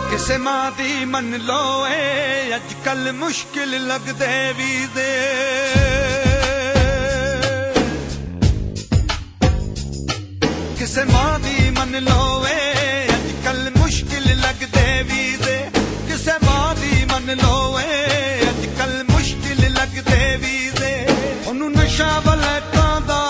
ਕਿਸੇ ਮਾਂ ਦੀ ਮੰਨ ਲੋ ਏ ਅੱਜ ਕੱਲ ਮੁਸ਼ਕਿਲ ਲੱਗਦੇ ਵੀਜ਼ੇ ਕਿਸੇ ਮਾਂ ਦੀ ਮੰਨ ਲੋ ਏ ਅੱਜ ਕੱਲ ਮੁਸ਼ਕਿਲ ਲੱਗਦੇ ਵੀਜ਼ੇ ਕਿਸੇ ਮਾਂ ਦੀ ਮੰਨ ਲੋ ਏ ਅੱਜ ਕੱਲ ਮੁਸ਼ਕਿਲ ਲੱਗਦੇ ਵੀਜ਼ੇ ਉਹਨੂੰ ਨਸ਼ਾ ਵਲੈਤਾਂ ਦਾ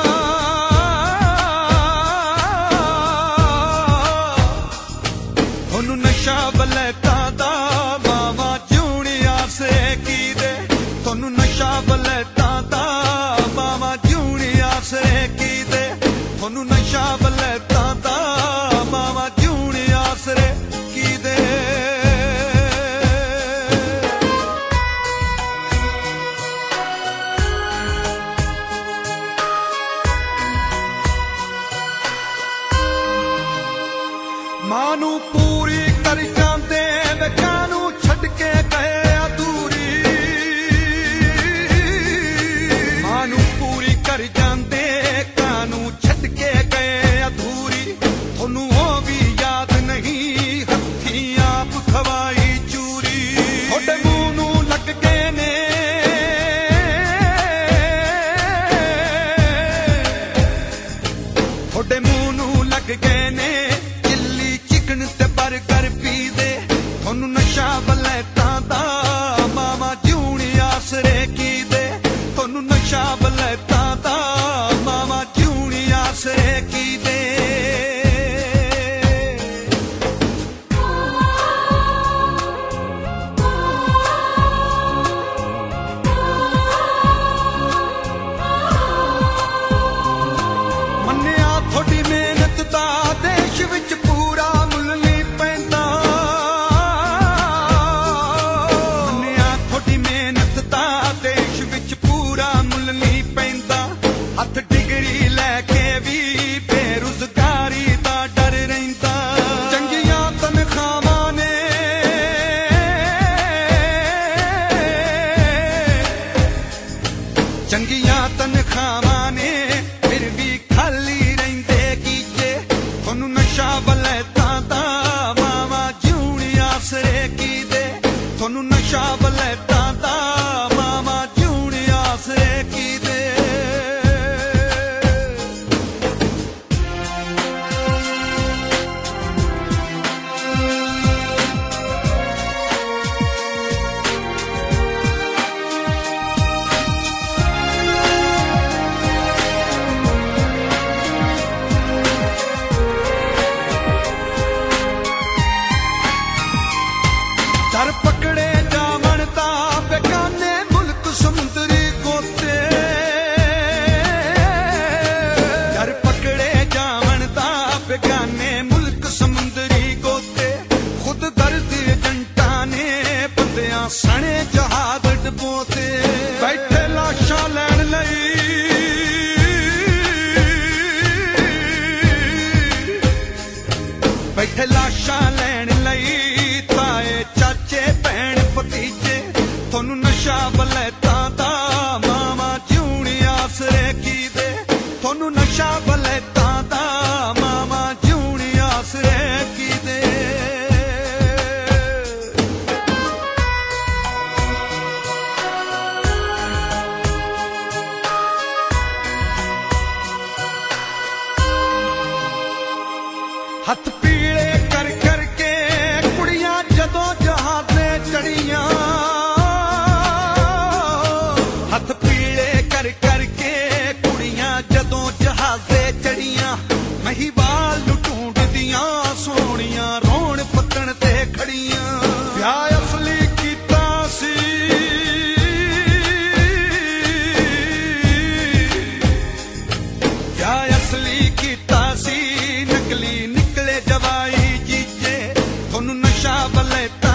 ਉਹਨੂੰ ਨਸ਼ਾ ਵਲੈਤਾਂ ਦਾ ਮਾਵਾਂ ਜਿਉਣੀਆਂ ਸੇ ਕੀ ਦੇ ਤੁਹਾਨੂੰ ਨਸ਼ਾ ਵਲੈਤਾਂ ਦਾ ਮਾਵਾਂ ਜਿਉਣੀਆਂ ਸੇ ਕੀ ਦੇ ਤੁਹਾਨੂੰ ਨਸ਼ਾ ਵਲੈਤਾਂ ਦਾ ਮਾਵਾਂ ਜਿਉਣੀਆਂ ਸੇ ਕੀ ਦੇ ਮਾਂ ਨੂੰ ਪੂਰੀ ਕਰ ਜਾਂਦੇ ਵੇ ਕਾਨੂੰ ਛੱਡ ਕੇ ਗਏ ਅਧੂਰੀ ਮਾਂ ਨੂੰ ਪੂਰੀ ਕਰ ਜਾਂਦੇ ਕਾਨੂੰ ਛੱਡ ਕੇ ਗਏ ਅਧੂਰੀ ਤੁਹਾਨੂੰ ਉਹ ਵੀ ਯਾਦ ਨਹੀਂ ਹੱਥੀਂ ਆਪ ਖਵਾਈ ਚੂਰੀ ਤੁਹਾਡੇ ਮੂੰਹ ਨੂੰ ਲੱਗ ਗਏ ਨੇ ਤੁਹਾਡੇ ਮੂੰਹ ਨੂੰ ਲੱਗ ਗਏ ਨੇ ਤੇ ਬਰਗਰ ਪੀਦੇ ਤੁਹਾਨੂੰ ਨਸ਼ਾ ਵਲੈਤਾਂ ਦਾ ਮਾਵਾਂ ਜਿਉਣੀ ਆਸਰੇ ਕੀ ਦੇ ਤੁਹਾਨੂੰ ਨਸ਼ਾ ਵਲੈਤਾਂ ਦਾ ਮਾਵਾਂ ਜਿਉਣੀ ਆਸਰੇ ਕੀ ਦੇ ਮੰਨਿਆ ਤੁਹਾਡੀ ਮਿਹਨਤ ਦਾ ਦੇਸ਼ ਵਿੱਚ ਪੂਰਾ ਹੱਥ ਡਿਗਰੀ ਲੈ ਕੇ ਵੀ ਬੇਰੁਜ਼ਗਾਰੀ ਦਾ ਡਰ ਰਹਿੰਦਾ ਚੰਗੀਆਂ ਤਨਖਾਹਾਂ ਨੇ ਚੰਗੀਆਂ ਤਨਖਾਹਾਂ ਨੇ ਫਿਰ ਵੀ ਖਾਲੀ ਰਹਿੰਦੇ ਗੀਜੇ ਤੁਹਾਨੂੰ ਨਸ਼ਾ ਵਲੈਤਾਂ ਦਾ ਮਾਵਾਂ ਜਿਉਣੀ ਆਸਰੇ ਕੀ ਦੇ ਤੁਹਾਨੂੰ ਨਸ਼ਾ ਵਲੈਤਾਂ ਦਾ ਮਾਵਾਂ ਜਿਉਣੀ ਆਸਰੇ ਕੀ ਦੇ ਦਰ ਪਕੜੇ ਜਾਵਣ ਤਾਂ ਬੇਗਾਨੇ ਮੁਲਕ ਸਮੁੰਦਰੀ ਗੋਤੇ ਦਰ ਪਕੜੇ ਜਾਵਣ ਤਾਂ ਬੇਗਾਨੇ ਮੁਲਕ ਸਮੁੰਦਰੀ ਗੋਤੇ ਖੁਦ ਗਰਦ ਏਜੰਟਾਂ ਨੇ ਬੰਦਿਆਂ ਸਣੇ ਜਹਾਜ਼ ਡਬੋਤੇ ਬੈਠੇ ਲਾਸ਼ਾਂ ਲੈਣ ਲਈ ਬੈਠੇ ਲਾਸ਼ਾਂ ਲੈਣ ਲਈ ਤਾਏ ਚਾਚੇ ਭੈਣ ਭਤੀਜੇ ਤੁਹਾਨੂੰ ਨਸ਼ਾ ਵਲੈਤਾਂ ਦਾ ਮਾਵਾਂ ਜਿਉਣੀ ਆਸਰੇ ਕੀ ਦੇ ਤੁਹਾਨੂੰ ਨਸ਼ਾ ਵਲੈਤਾਂ ਦਾ ਮਾਵਾਂ ਜਿਉਣੀ ਆਸਰੇ ਕੀ ਦੇ ਹੱਥ ਪੀਲੇ ਕਰ ਕਰਕੇ ਕੁੜੀਆਂ ਜਦੋਂ ਜਹਾਜ਼ੇ ਚੜੀਆਂ ਹੱਥ ਪੀਲੇ ਕਰ ਕਰਕੇ ਕੁੜੀਆਂ ਜਦੋਂ ਜਹਾਜ਼ੇ ਚੜੀਆਂ ਮਹੀਵਾਲ ਨੂੰ ਢੂੰਡਦੀਆਂ ਸੋਹਣੀਆਂ ਰੋਣ ਪੱਤਣ ਤੇ ਖੜੀਆਂ ਵਿਆਹ ਅਸਲੀ ਕੀਤਾ ਸੀ ਵਿਆਹ ਅਸਲੀ ਕੀਤਾ ਸੀ ਨਕਲੀ ਨਿਕਲੇ ਜਵਾਈ ਜੀਜੇ ਤੁਹਾਨੂੰ ਨਸ਼ਾ ਵਲੈਤਾਂ